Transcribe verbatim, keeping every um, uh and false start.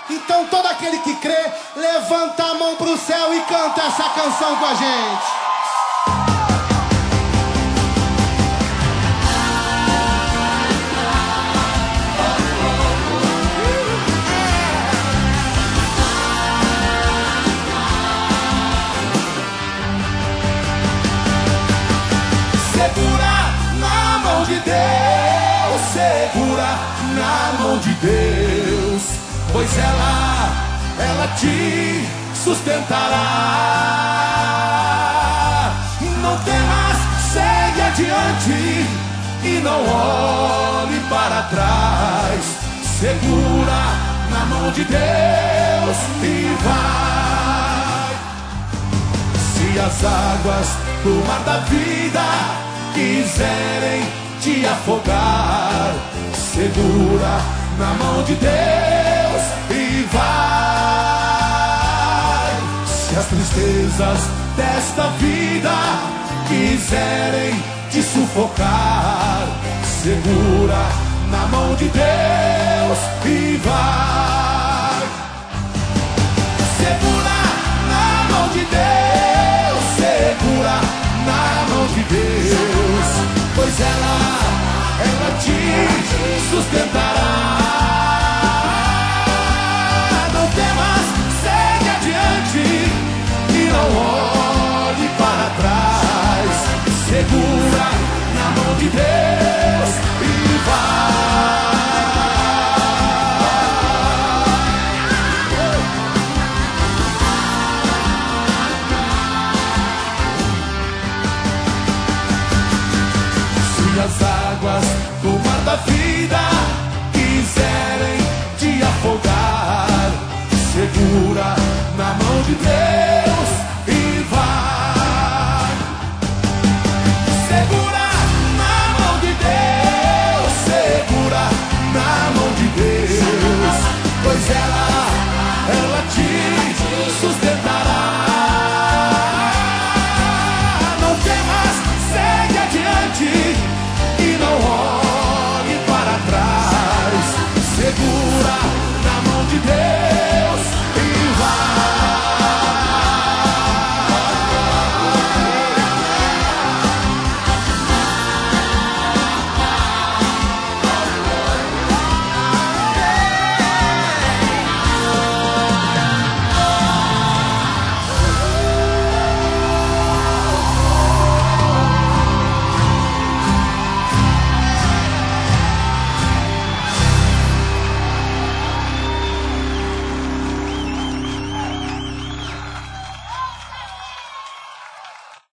Então todo aquele que crê, levanta a mão pro céu e canta essa canção com a gente. Segura na mão de Deus, segura na mão de Deus, pois ela, ela te sustentará. Não temas, segue adiante e não olhe para trás. Segura na mão de Deus e vai. Se as águas do mar da vida quiserem te afogar, segura na mão de Deus e vai. Se as tristezas desta vida quiserem te sufocar, segura na mão de Deus e vai. Segura na mão de Deus, segura na mão de Deus, pois ela, ela te sustentará. Não temas, segue adiante e não olhe para trás. Segura na mão de Deus e vai. As águas do mar da vida quiserem te afogar, segura na mão de Deus.